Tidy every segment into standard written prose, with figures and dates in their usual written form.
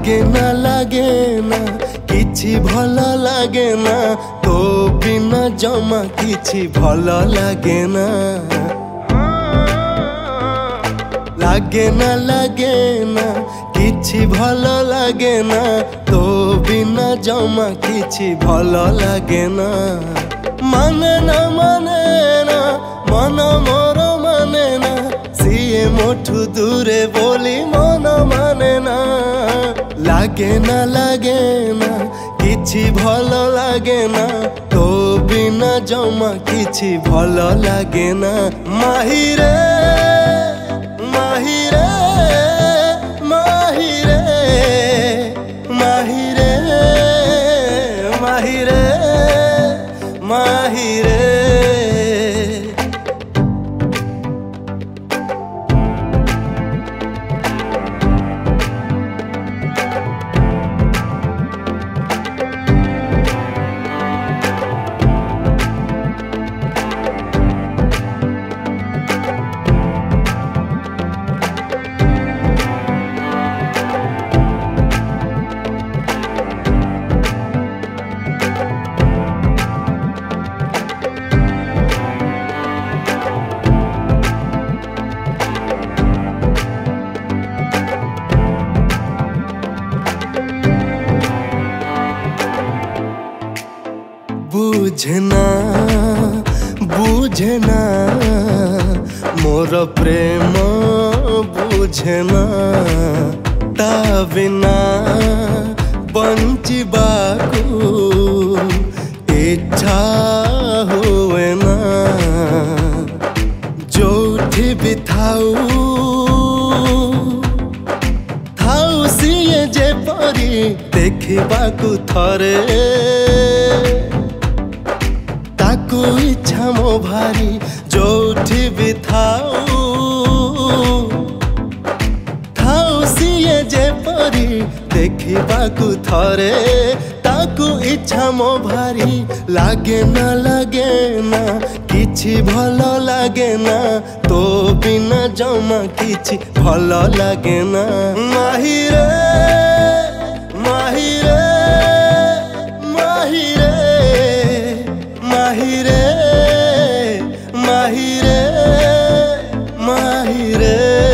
लागे ना किछि भल लागे ना तो बिना जमा किछि भल लागे ना किछि भल लागे ना तो बिना जमा किछि भल लागे ना माने ना मन मोर माने ना सिए मोठू दूरे बोली मन माने ना लागे ना किछि भल लागे ना तो बिना जमा किछि भल लागे ना माहिरे माहिरे माहिरे माहिरे माहिरे माहिरे बुझना मोर प्रेम बुझना ता बिना बंचिबाकू इच्छा हुए ना जोठी भी थाऊ सिए जे परी देखिबाकू थरे इच्छा मो भारी जोठी भी थाऊ सिए जे परी देखिबाकू थरे ताकू इच्छा मो भारी लागे ना किछि भल लागे ना तो बिना जमा किछि भल लागे ना माहिरे माहिरे माहिरे माहिरे माहिरे माहिरे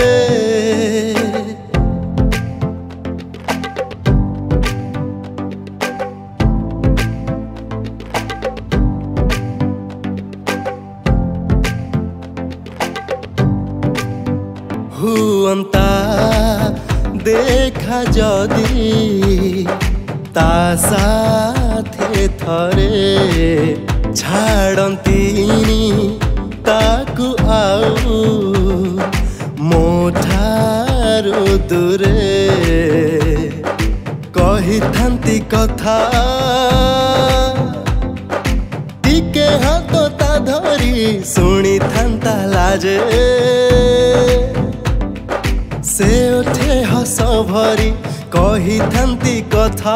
हुअंता देखा जदी ता साथे थरे छाड़ंतीनी ताकू आउ मोठारू दूरे कही थांती कथा टिके हाथ ता धरी सुनी थांता लाजे से उठे हस भरी कही थांती कथा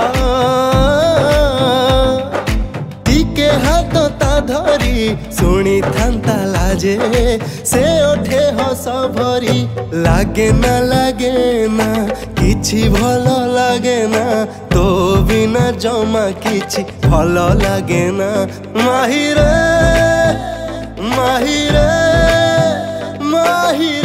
टिके हाथ ता धरी सुनी थांता लाजे से उठे हस भरी लागे ना किछि भल लागे ना तो बिना जमा किछि भल लागे ना माहिरे माहिरे माहिरे